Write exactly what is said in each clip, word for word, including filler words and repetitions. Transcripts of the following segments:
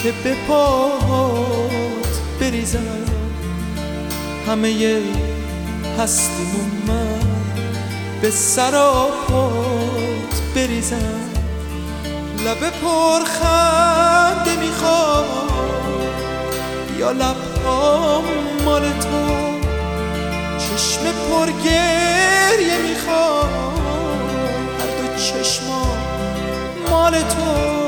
که به پات بریزم همه هستیمو من به سراپات بریزم. لب پرخنده میخوام یا لبهام مال تو، چشم پرگریه میخوام هر دو چشمام مال تو.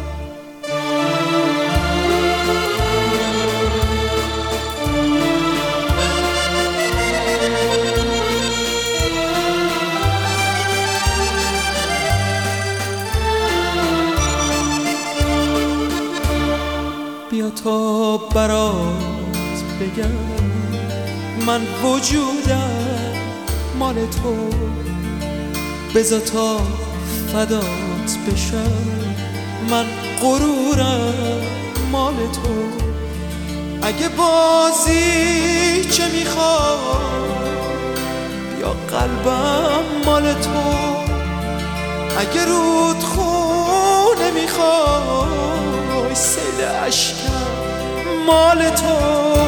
بیا تا برات بگم من وجودم مال تو، بذار تا فدات بشم من غرورم مال تو. اگه بازی چه میخوای یا قلبم مال تو، اگه رود خونه میخوای سیل عشقم مال تو.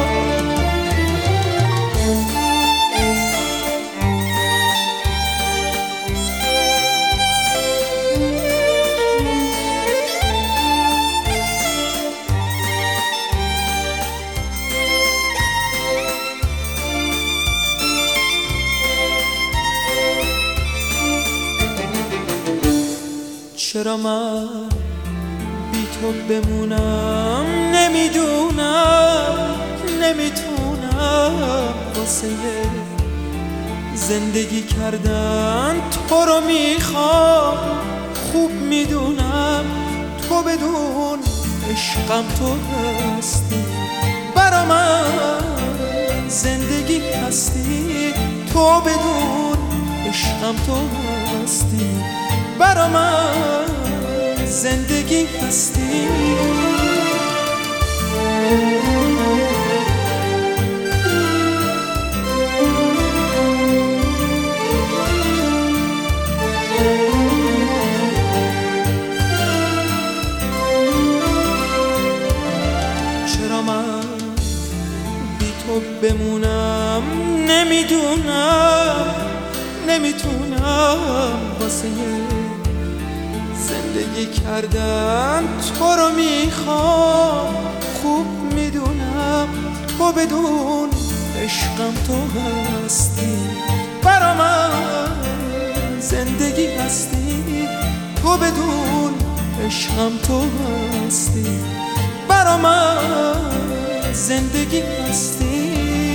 چرا من بی تو بمونم نمیدونم، نمیتونم واسه زندگی کردن تو رو میخوام. خوب میدونم تو بدون عشقم تو هستی، برا من زندگی هستی. تو بدون عشقم تو هستی، برا من زندگی هستی. چرا من بی تو بمونم نمیدونم، نمیتونم واسه زندگی کردن تو رو میخوام. خوب میدونم تو بدون عشقم تو هستی، برا من زندگی هستی. تو بدون عشقم تو هستی، برا من زندگی هستی.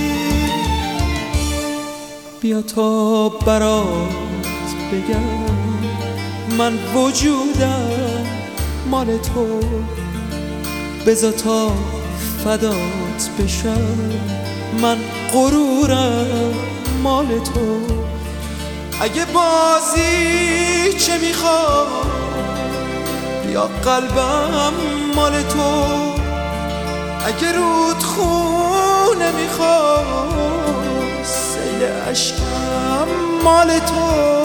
بیا تا برات بگم من وجودم مال تو، بذار تا فدات بشم من غرورم مال تو. اگه بازی چه میخوای یا قلبم مال تو، اگه رود خونه میخوای سیل عشقم مال تو.